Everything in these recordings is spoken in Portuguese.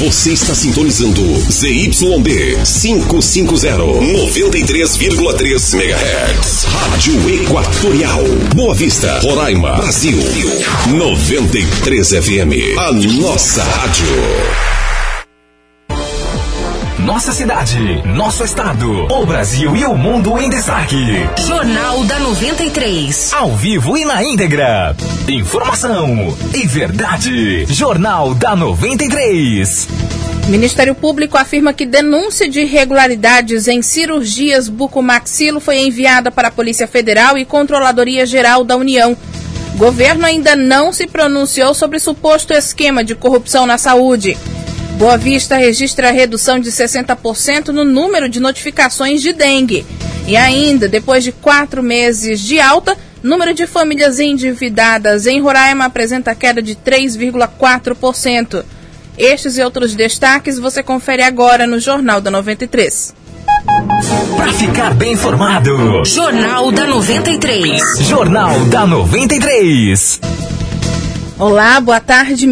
Você está sintonizando ZYD 550, 93,3 MHz. Rádio Equatorial. Boa Vista, Roraima, Brasil. 93 FM. A nossa rádio. Nossa cidade, nosso estado, o Brasil e o mundo em destaque. Jornal da 93. Ao vivo e na íntegra. Informação e verdade. Jornal da 93. Ministério Público afirma que denúncia de irregularidades em cirurgias bucomaxilo foi enviada para a Polícia Federal e Controladoria Geral da União. Governo ainda não se pronunciou sobre suposto esquema de corrupção na saúde. Boa Vista registra redução de 60% no número de notificações de dengue. E ainda, depois de 4 meses de alta, número de famílias endividadas em Roraima apresenta queda de 3,4%. Estes e outros destaques você confere agora no Jornal da 93. Para ficar bem informado. Jornal da 93. Jornal da 93. Olá, boa tarde,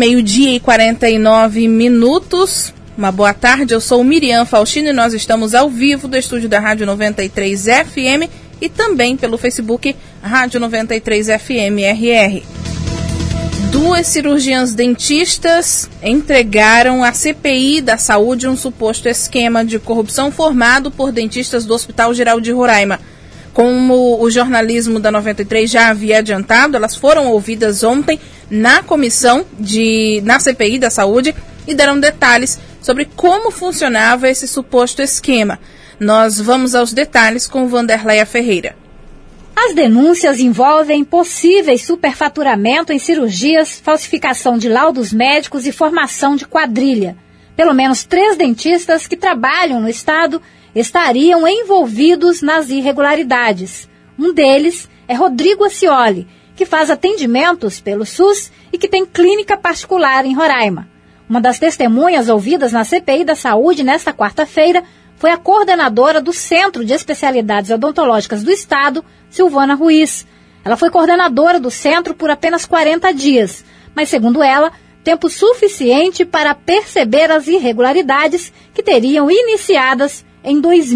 12:49. Uma boa tarde, eu sou Miriam Faustino e nós estamos ao vivo do estúdio da Rádio 93 FM e também pelo Facebook Rádio 93 FM RR. 2 cirurgiãs dentistas entregaram à CPI da Saúde um suposto esquema de corrupção formado por dentistas do Hospital Geral de Roraima. Como o jornalismo da 93 já havia adiantado, elas foram ouvidas ontem na na CPI da Saúde e deram detalhes sobre como funcionava esse suposto esquema. Nós vamos aos detalhes com Vanderleia Ferreira. As denúncias envolvem possíveis superfaturamento em cirurgias, falsificação de laudos médicos e formação de quadrilha. Pelo menos 3 dentistas que trabalham no estado estariam envolvidos nas irregularidades. Um deles é Rodrigo Acioli, que faz atendimentos pelo SUS e que tem clínica particular em Roraima. Uma das testemunhas ouvidas na CPI da Saúde nesta quarta-feira foi a coordenadora do Centro de Especialidades Odontológicas do Estado, Silvana Ruiz. Ela foi coordenadora do centro por apenas 40 dias, mas, segundo ela, tempo suficiente para perceber as irregularidades que teriam iniciadas em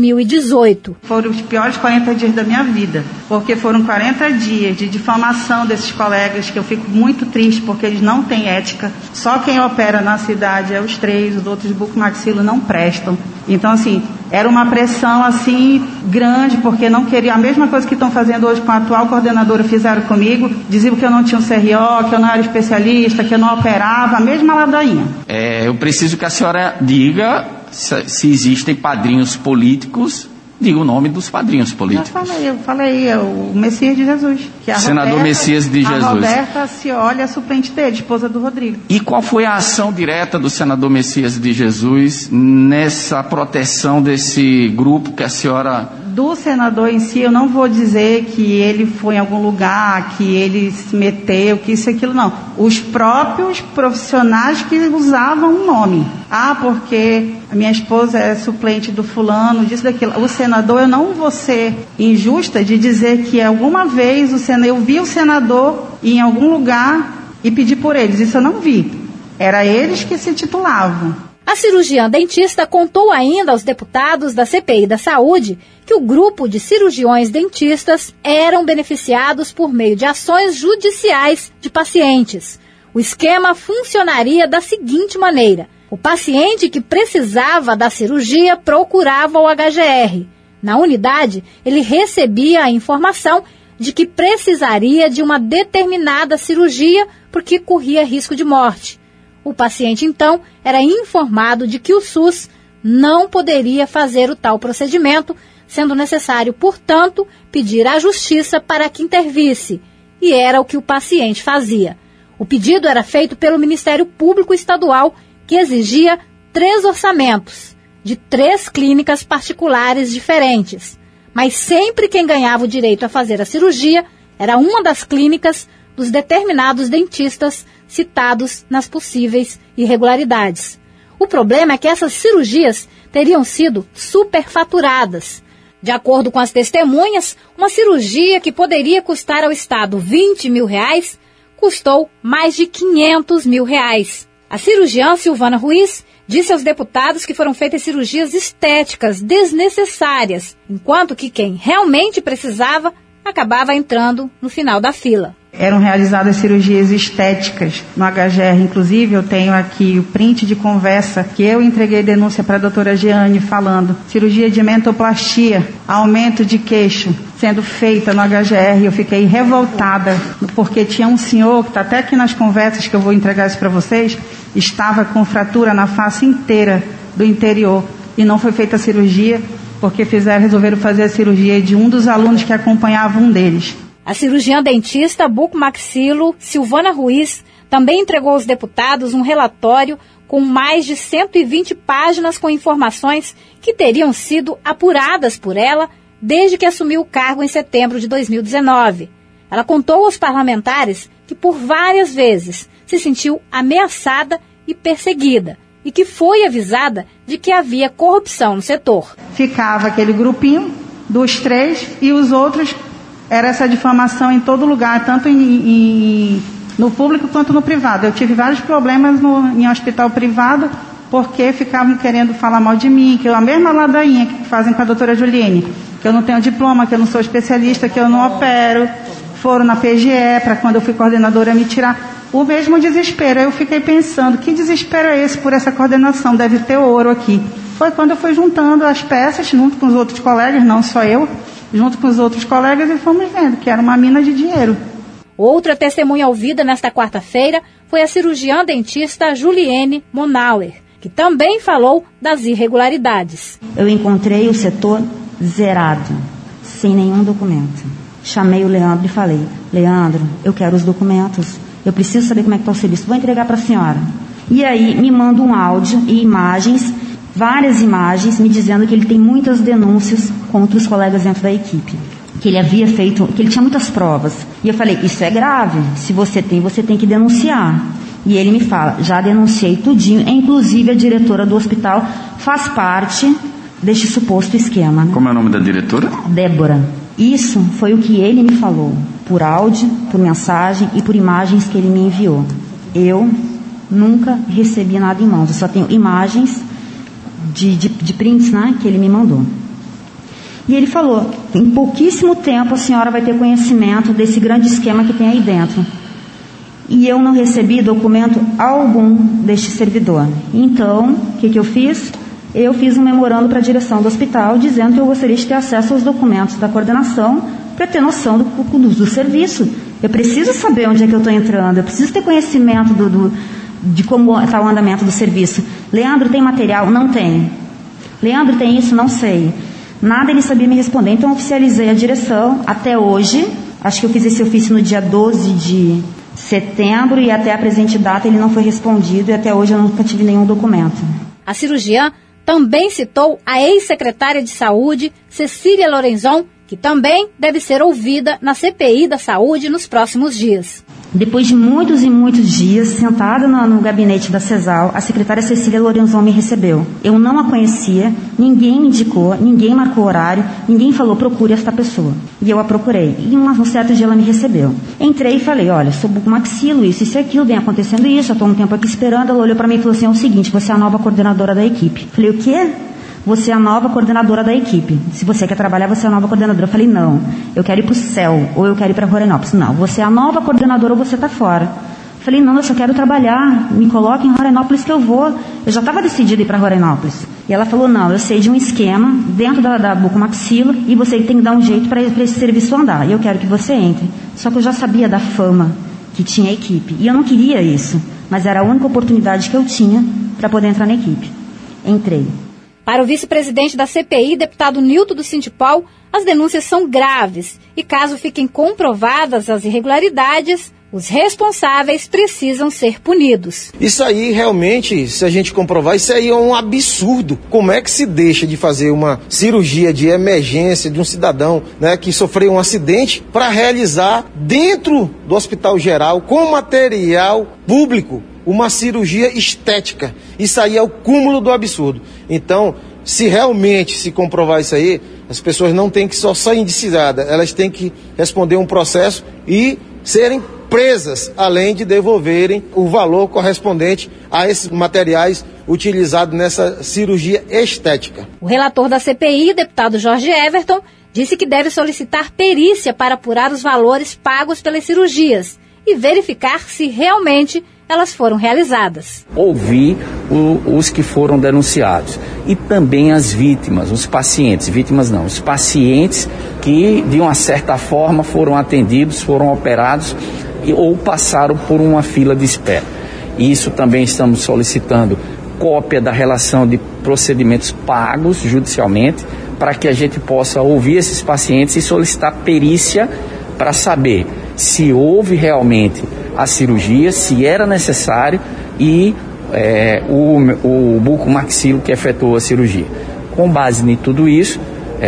2018. Foram os piores 40 dias da minha vida, porque foram 40 dias de difamação desses colegas, que eu fico muito triste, porque eles não têm ética. Só quem opera na cidade é os 3, os outros bucomaxilo não prestam. Então, assim, era uma pressão, assim, grande, porque não queria a mesma coisa que estão fazendo hoje com a atual coordenadora, fizeram comigo, diziam que eu não tinha um CRO, que eu não era especialista, que eu não operava, a mesma ladainha. Eu preciso que a senhora diga se existem padrinhos políticos, diga o nome dos padrinhos políticos. Eu falei, o Messias de Jesus. Que é Senador Messias de Jesus. A Roberta Acioli, a suplente dele, esposa do Rodrigo. E qual foi a ação direta do senador Messias de Jesus nessa proteção desse grupo que a senhora... Do senador em si, eu não vou dizer que ele foi em algum lugar, que ele se meteu, que isso e aquilo, não. Os próprios profissionais que usavam o nome. Porque a minha esposa é suplente do fulano, disso, daquilo. O senador, eu não vou ser injusta de dizer que alguma vez eu vi o senador em algum lugar e pedi por eles. Isso eu não vi. Era eles que se titulavam. A cirurgiã dentista contou ainda aos deputados da CPI da Saúde que o grupo de cirurgiões dentistas eram beneficiados por meio de ações judiciais de pacientes. O esquema funcionaria da seguinte maneira: o paciente que precisava da cirurgia procurava o HGR. Na unidade, ele recebia a informação de que precisaria de uma determinada cirurgia porque corria risco de morte. O paciente, então, era informado de que o SUS não poderia fazer o tal procedimento, sendo necessário, portanto, pedir à Justiça para que intervisse. E era o que o paciente fazia. O pedido era feito pelo Ministério Público Estadual, que exigia 3 orçamentos, de 3 clínicas particulares diferentes. Mas sempre quem ganhava o direito a fazer a cirurgia era uma das clínicas dos determinados dentistas citados nas possíveis irregularidades. O problema é que essas cirurgias teriam sido superfaturadas. De acordo com as testemunhas, uma cirurgia que poderia custar ao Estado R$20 mil custou mais de R$500 mil. A cirurgiã Silvana Ruiz disse aos deputados que foram feitas cirurgias estéticas desnecessárias, enquanto que quem realmente precisava acabava entrando no final da fila. Eram realizadas cirurgias estéticas no HGR, inclusive eu tenho aqui o print de conversa que eu entreguei denúncia para a doutora Jeane falando cirurgia de mentoplastia, aumento de queixo sendo feita no HGR. Eu fiquei revoltada porque tinha um senhor que está até aqui nas conversas que eu vou entregar isso para vocês, estava com fratura na face inteira do interior e não foi feita a cirurgia porque resolveram fazer a cirurgia de um dos alunos que acompanhava um deles. A cirurgiã dentista bucomaxilo Silvana Ruiz também entregou aos deputados um relatório com mais de 120 páginas com informações que teriam sido apuradas por ela desde que assumiu o cargo em setembro de 2019. Ela contou aos parlamentares que por várias vezes se sentiu ameaçada e perseguida e que foi avisada de que havia corrupção no setor. Ficava aquele grupinho dos 3 e os outros... Era essa difamação em todo lugar, tanto no público quanto no privado. Eu tive vários problemas em hospital privado, porque ficavam querendo falar mal de mim, que eu, a mesma ladainha que fazem com a doutora Juliene, que eu não tenho diploma, que eu não sou especialista, que eu não opero, foram na PGE, para quando eu fui coordenadora me tirar. O mesmo desespero. Eu fiquei pensando, que desespero é esse por essa coordenação? Deve ter ouro aqui. Foi quando eu fui juntando as peças, junto com os outros colegas, não só eu, junto com os outros colegas, e fomos vendo que era uma mina de dinheiro. Outra testemunha ouvida nesta quarta-feira foi a cirurgiã dentista Juliene Monauer, que também falou das irregularidades. Eu encontrei o setor zerado, sem nenhum documento. Chamei o Leandro e falei, Leandro, eu quero os documentos, eu preciso saber como é que está o serviço, vou entregar para a senhora. E aí me manda um áudio e imagens, várias imagens, me dizendo que ele tem muitas denúncias contra os colegas dentro da equipe. Que ele havia feito, que ele tinha muitas provas. E eu falei, isso é grave, se você tem que denunciar. E ele me fala, já denunciei tudinho, inclusive a diretora do hospital faz parte deste suposto esquema. Né? Como é o nome da diretora? Débora. Isso foi o que ele me falou, por áudio, por mensagem e por imagens que ele me enviou. Eu nunca recebi nada em mãos, eu só tenho imagens de prints, né, que ele me mandou. E ele falou, em pouquíssimo tempo a senhora vai ter conhecimento desse grande esquema que tem aí dentro. E eu não recebi documento algum deste servidor. Então, o que eu fiz? Eu fiz um memorando para a direção do hospital dizendo que eu gostaria de ter acesso aos documentos da coordenação para ter noção do serviço. Eu preciso saber onde é que eu estou entrando, eu preciso ter conhecimento de como está o andamento do serviço. Leandro, tem material? Não tem. Leandro, tem isso? Não sei. Nada ele sabia me responder. Então, eu oficializei a direção até hoje. Acho que eu fiz esse ofício no dia 12 de setembro e até a presente data ele não foi respondido e até hoje eu nunca tive nenhum documento. A cirurgiã também citou a ex-secretária de Saúde, Cecília Lorenzon, que também deve ser ouvida na CPI da Saúde nos próximos dias. Depois de muitos e muitos dias, sentada no gabinete da CESAL, a secretária Cecília Lorenzon me recebeu. Eu não a conhecia, ninguém me indicou, ninguém marcou horário, ninguém falou, procure esta pessoa. E eu a procurei. E um certo dia ela me recebeu. Entrei e falei, olha, sou bucomaxilo, isso e aquilo, vem acontecendo isso, já estou um tempo aqui esperando. Ela olhou para mim e falou assim, é o seguinte, você é a nova coordenadora da equipe. Falei, o quê? Você é a nova coordenadora da equipe. Se você quer trabalhar, você é a nova coordenadora. Eu falei, não, eu quero ir para o céu, ou eu quero ir para Rorainópolis. Não, você é a nova coordenadora ou você está fora. Eu falei, não, eu só quero trabalhar, me coloque em Rorainópolis que eu vou. Eu já estava decidida a ir para Rorainópolis. E ela falou, não, eu sei de um esquema dentro da bucomaxilo e você tem que dar um jeito para esse serviço andar. E eu quero que você entre. Só que eu já sabia da fama que tinha a equipe. E eu não queria isso, mas era a única oportunidade que eu tinha para poder entrar na equipe. Entrei. Para o vice-presidente da CPI, deputado Nilton do Sintipol, as denúncias são graves e, caso fiquem comprovadas as irregularidades, os responsáveis precisam ser punidos. Isso aí, realmente, se a gente comprovar, isso aí é um absurdo. Como é que se deixa de fazer uma cirurgia de emergência de um cidadão, né, que sofreu um acidente para realizar dentro do hospital geral, com material público, uma cirurgia estética? Isso aí é o cúmulo do absurdo. Então, se realmente se comprovar isso aí, as pessoas não têm que só ser indiciadas, elas têm que responder um processo e serem presas, além de devolverem o valor correspondente a esses materiais utilizado nessa cirurgia estética. O relator da CPI, o deputado Jorge Everton, disse que deve solicitar perícia para apurar os valores pagos pelas cirurgias e verificar se realmente elas foram realizadas. Ouvir os que foram denunciados e também as vítimas, os pacientes, os pacientes que de uma certa forma foram atendidos, foram operados ou passaram por uma fila de espera. Isso também estamos solicitando cópia da relação de procedimentos pagos judicialmente, para que a gente possa ouvir esses pacientes e solicitar perícia para saber se houve realmente a cirurgia, se era necessário e o bucomaxilo que efetuou a cirurgia. Com base em tudo isso,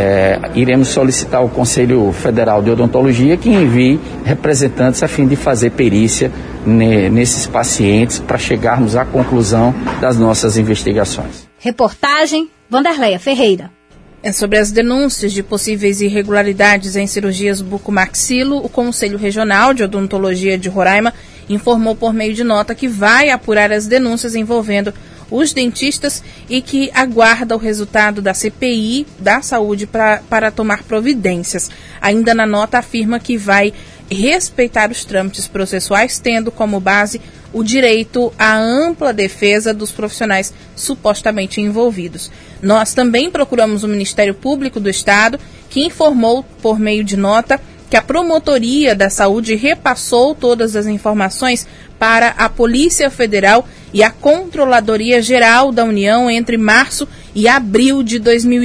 iremos solicitar ao Conselho Federal de Odontologia que envie representantes a fim de fazer perícia nesses pacientes para chegarmos à conclusão das nossas investigações. Reportagem Vanderleia Ferreira. Sobre as denúncias de possíveis irregularidades em cirurgias bucomaxilo, o Conselho Regional de Odontologia de Roraima informou por meio de nota que vai apurar as denúncias envolvendo os dentistas e que aguarda o resultado da CPI da saúde para tomar providências. Ainda na nota afirma que vai respeitar os trâmites processuais, tendo como base o direito à ampla defesa dos profissionais supostamente envolvidos. Nós também procuramos o Ministério Público do Estado, que informou por meio de nota que a Promotoria da Saúde repassou todas as informações para a Polícia Federal e a Controladoria Geral da União entre março e abril de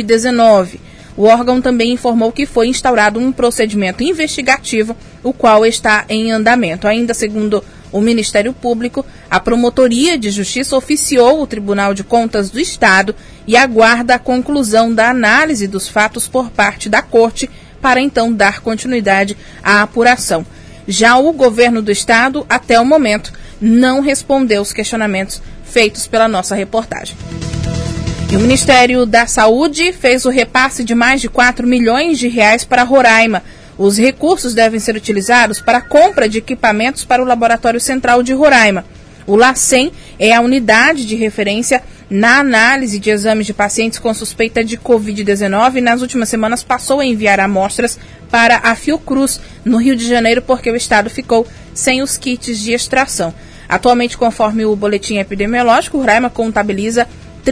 2019. O órgão também informou que foi instaurado um procedimento investigativo, o qual está em andamento. Ainda segundo o Ministério Público, a Promotoria de Justiça oficiou o Tribunal de Contas do Estado e aguarda a conclusão da análise dos fatos por parte da Corte para então dar continuidade à apuração. Já o governo do Estado, até o momento, não respondeu os questionamentos feitos pela nossa reportagem. E o Ministério da Saúde fez o repasse de mais de 4 milhões de reais para Roraima. Os recursos devem ser utilizados para a compra de equipamentos para o Laboratório Central de Roraima. O LACEN é a unidade de referência na análise de exames de pacientes com suspeita de Covid-19 e nas últimas semanas passou a enviar amostras para a Fiocruz, no Rio de Janeiro, porque o estado ficou sem os kits de extração. Atualmente, conforme o boletim epidemiológico, Roraima contabiliza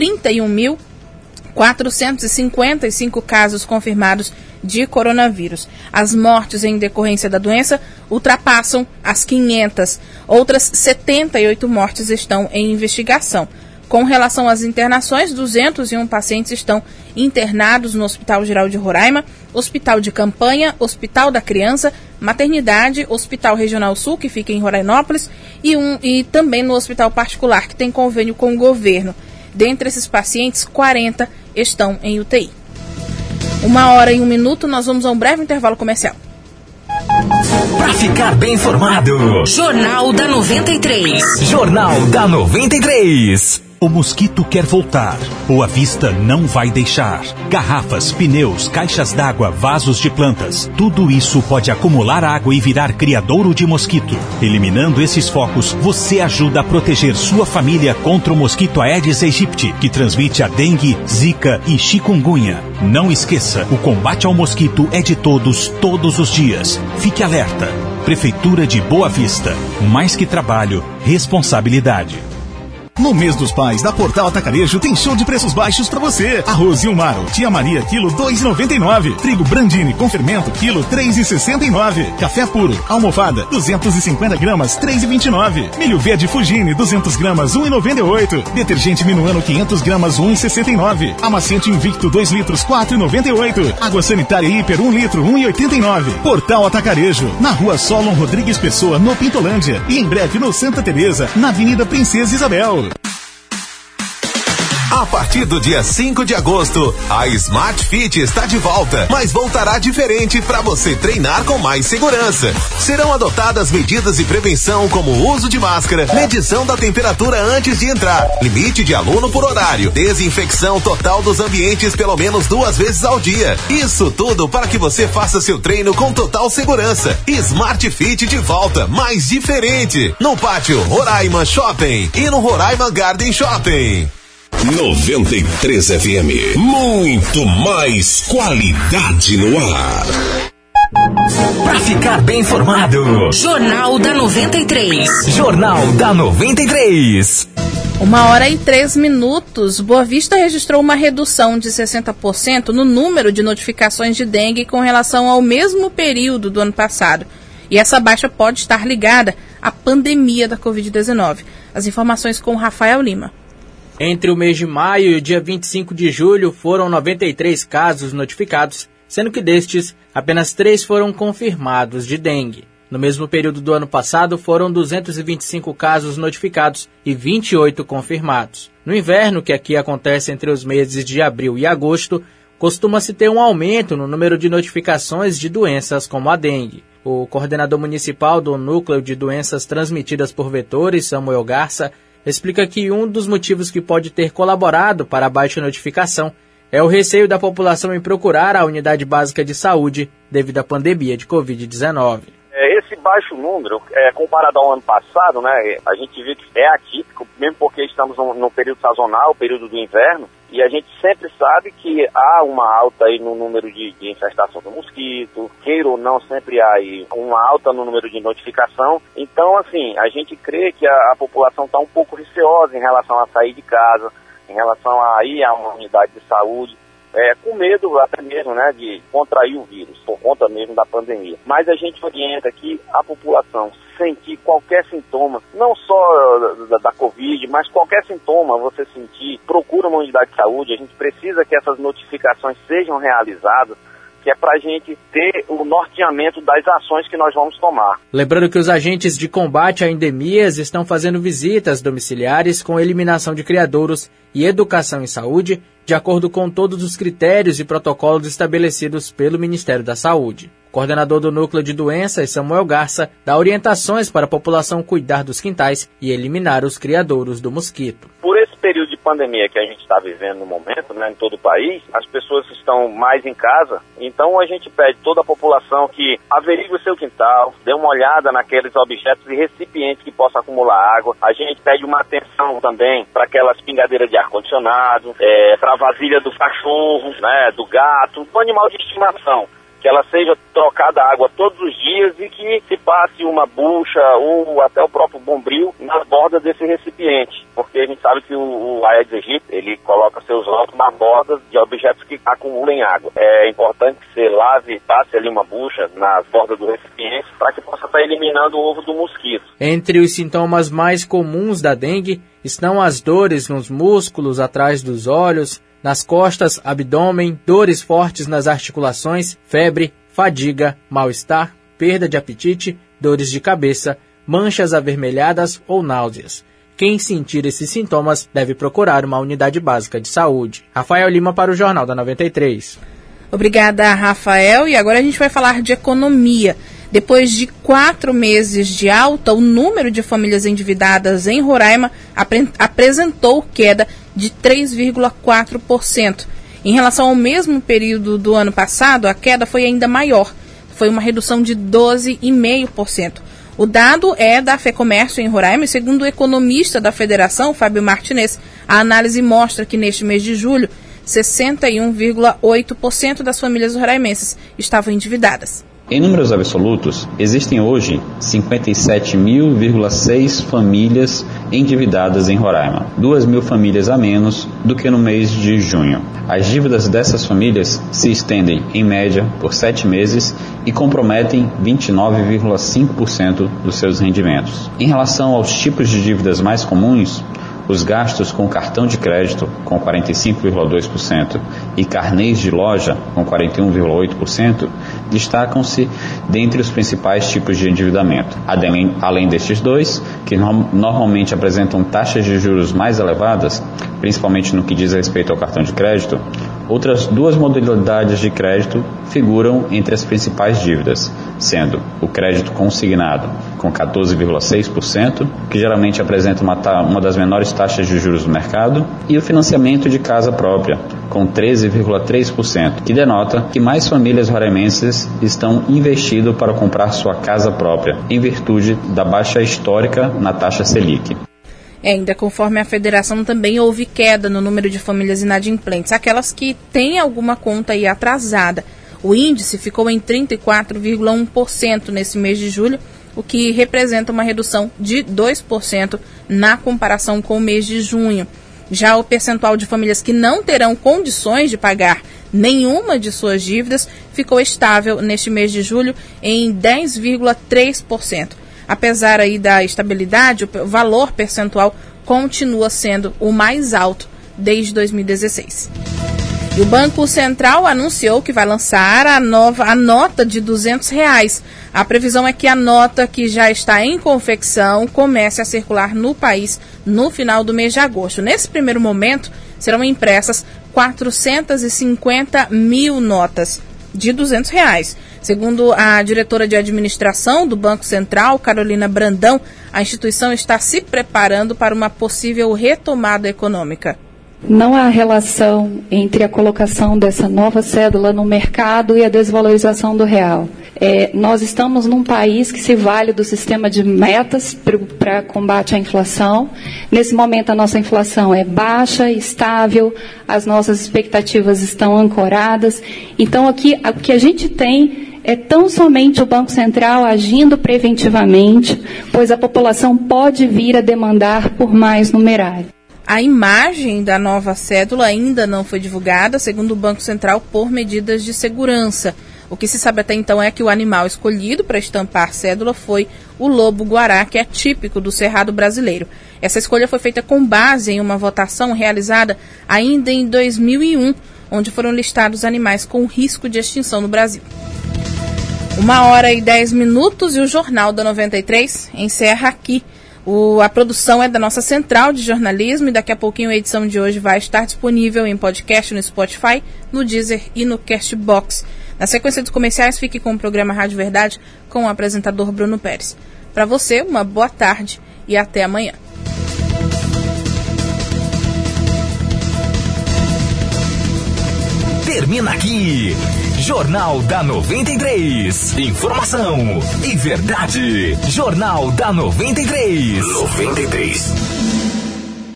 31.455 casos confirmados de coronavírus. As mortes em decorrência da doença ultrapassam as 500. Outras 78 mortes estão em investigação. Com relação às internações, 201 pacientes estão internados no Hospital Geral de Roraima, Hospital de Campanha, Hospital da Criança, Maternidade, Hospital Regional Sul, que fica em Rorainópolis, e também no Hospital Particular, que tem convênio com o governo. Dentre esses pacientes, 40 estão em UTI. 1h01, nós vamos a um breve intervalo comercial. Para ficar bem informado, Jornal da 93. Jornal da 93. O mosquito quer voltar. Boa Vista não vai deixar. Garrafas, pneus, caixas d'água, vasos de plantas. Tudo isso pode acumular água e virar criadouro de mosquito. Eliminando esses focos, você ajuda a proteger sua família contra o mosquito Aedes aegypti, que transmite a dengue, zika e chikungunya. Não esqueça, o combate ao mosquito é de todos, todos os dias. Fique alerta. Prefeitura de Boa Vista. Mais que trabalho, responsabilidade. No mês dos pais, da Portal Atacarejo tem show de preços baixos pra você. Arroz Ilmaro, Tia Maria, quilo 2,99. Trigo Brandini com fermento, quilo 3,69. Café puro, almofada, 250 gramas, 3,29. Milho verde Fugine, 200 gramas, 1,98. Detergente Minuano, 500 gramas, 1,69. Amaciante Invicto, 2 litros, 4,98. Água sanitária Hiper, 1 litro, 1,89. Portal Atacarejo, na rua Solon Rodrigues Pessoa, no Pintolândia. E em breve no Santa Teresa, na Avenida Princesa Isabel. A partir do dia 5 de agosto, a Smart Fit está de volta, mas voltará diferente para você treinar com mais segurança. Serão adotadas medidas de prevenção como o uso de máscara, medição da temperatura antes de entrar, limite de aluno por horário, desinfecção total dos ambientes pelo menos 2 vezes ao dia. Isso tudo para que você faça seu treino com total segurança. Smart Fit de volta, mais diferente, no Pátio Roraima Shopping e no Roraima Garden Shopping. 93 FM, muito mais qualidade no ar. Para ficar bem informado, Jornal da 93. Jornal da 93. 1h03. Boa Vista registrou uma redução de 60% no número de notificações de dengue com relação ao mesmo período do ano passado. E essa baixa pode estar ligada à pandemia da Covid-19. As informações com Rafael Lima. Entre o mês de maio e o dia 25 de julho foram 93 casos notificados, sendo que destes, apenas 3 foram confirmados de dengue. No mesmo período do ano passado, foram 225 casos notificados e 28 confirmados. No inverno, que aqui acontece entre os meses de abril e agosto, costuma-se ter um aumento no número de notificações de doenças como a dengue. O coordenador municipal do Núcleo de Doenças Transmitidas por Vetores, Samuel Garça, explica que um dos motivos que pode ter colaborado para a baixa notificação é o receio da população em procurar a unidade básica de saúde devido à pandemia de Covid-19. Esse baixo número, comparado ao ano passado, né, a gente vê que é atípico, mesmo porque estamos no período sazonal, período do inverno, e a gente sempre sabe que há uma alta aí no número de infestação do mosquito, queira ou não, sempre há aí uma alta no número de notificação. Então, assim, a gente crê que a população está um pouco receosa em relação a sair de casa, em relação a ir a uma unidade de saúde, com medo até mesmo, né, de contrair o vírus, por conta mesmo da pandemia. Mas a gente orienta que a população sentir qualquer sintoma, não só da Covid, mas qualquer sintoma você sentir, procura uma unidade de saúde. A gente precisa que essas notificações sejam realizadas, que é para a gente ter o norteamento das ações que nós vamos tomar. Lembrando que os agentes de combate a endemias estão fazendo visitas domiciliares com eliminação de criadouros e educação em saúde, de acordo com todos os critérios e protocolos estabelecidos pelo Ministério da Saúde. O coordenador do Núcleo de Doenças, Samuel Garça, dá orientações para a população cuidar dos quintais e eliminar os criadouros do mosquito. Por esse período de pandemia que a gente está vivendo no momento, né, em todo o país, as pessoas estão mais em casa, então a gente pede a toda a população que averigue o seu quintal, dê uma olhada naqueles objetos e recipientes que possam acumular água. A gente pede uma atenção também para aquelas pingadeiras de ar-condicionado, para a vasilha do cachorro, né, do gato, do animal de estimação, que ela seja trocada água todos os dias e que se passe uma bucha ou até o próprio bombril nas bordas desse recipiente, porque a gente sabe que o Aedes aegypti, ele coloca seus ovos nas bordas de objetos que acumulem água. É importante que você lave, passe ali uma bucha nas bordas do recipiente para que possa estar eliminando o ovo do mosquito. Entre os sintomas mais comuns da dengue estão as dores nos músculos atrás dos olhos, nas costas, abdômen, dores fortes nas articulações, febre, fadiga, mal-estar, perda de apetite, dores de cabeça, manchas avermelhadas ou náuseas. Quem sentir esses sintomas deve procurar uma unidade básica de saúde. Rafael Lima para o Jornal da 93. Obrigada, Rafael. E agora a gente vai falar de economia. Depois de 4 meses de alta, o número de famílias endividadas em Roraima apresentou queda de 3,4%. Em relação ao mesmo período do ano passado, a queda foi ainda maior. Foi uma redução de 12,5%. O dado é da FEComércio em Roraima e, segundo o economista da Federação, Fábio Martinez, a análise mostra que neste mês de julho, 61,8% das famílias roraimenses estavam endividadas. Em números absolutos, existem hoje 57.000,6 famílias endividadas em Roraima, 2.000 famílias a menos do que no mês de junho. As dívidas dessas famílias se estendem, em média, por 7 meses e comprometem 29,5% dos seus rendimentos. Em relação aos tipos de dívidas mais comuns, os gastos com cartão de crédito, com 45,2%, e carnês de loja, com 41,8%, destacam-se dentre os principais tipos de endividamento. Além destes dois, que normalmente apresentam taxas de juros mais elevadas, principalmente no que diz respeito ao cartão de crédito, outras 2 modalidades de crédito figuram entre as principais dívidas, sendo o crédito consignado, com 14,6%, que geralmente apresenta uma das menores taxas de juros do mercado, e o financiamento de casa própria, com 13,3%, que denota que mais famílias roraimenses estão investindo para comprar sua casa própria, em virtude da baixa histórica na taxa Selic. Ainda conforme a federação, também houve queda no número de famílias inadimplentes, aquelas que têm alguma conta aí atrasada. O índice ficou em 34,1% nesse mês de julho, o que representa uma redução de 2% na comparação com o mês de junho. Já o percentual de famílias que não terão condições de pagar nenhuma de suas dívidas ficou estável neste mês de julho em 10,3%. Apesar aí da estabilidade, o valor percentual continua sendo o mais alto desde 2016. E o Banco Central anunciou que vai lançar a nota de R$200. A previsão é que a nota, que já está em confecção, comece a circular no país no final do mês de agosto. Nesse primeiro momento, serão impressas 450 mil notas de R$200. Segundo a diretora de administração do Banco Central, Carolina Brandão, a instituição está se preparando para uma possível retomada econômica. Não há relação entre a colocação dessa nova cédula no mercado e a desvalorização do real. Nós estamos num país que se vale do sistema de metas para combate à inflação. Nesse momento, a nossa inflação é baixa, estável, as nossas expectativas estão ancoradas. Então, aqui, o que a gente tem é tão somente o Banco Central agindo preventivamente, pois a população pode vir a demandar por mais numerário. A imagem da nova cédula ainda não foi divulgada, segundo o Banco Central, por medidas de segurança. O que se sabe até então é que o animal escolhido para estampar a cédula foi o lobo-guará, que é típico do cerrado brasileiro. Essa escolha foi feita com base em uma votação realizada ainda em 2001, onde foram listados animais com risco de extinção no Brasil. 1h10 e o Jornal da 93 encerra aqui. A produção é da nossa central de jornalismo e daqui a pouquinho a edição de hoje vai estar disponível em podcast no Spotify, no Deezer e no Castbox. Na sequência dos comerciais, fique com o programa Rádio Verdade com o apresentador Bruno Pérez. Para você, uma boa tarde e até amanhã. Termina aqui, Jornal da 93. Informação e verdade. Jornal da 93. 93.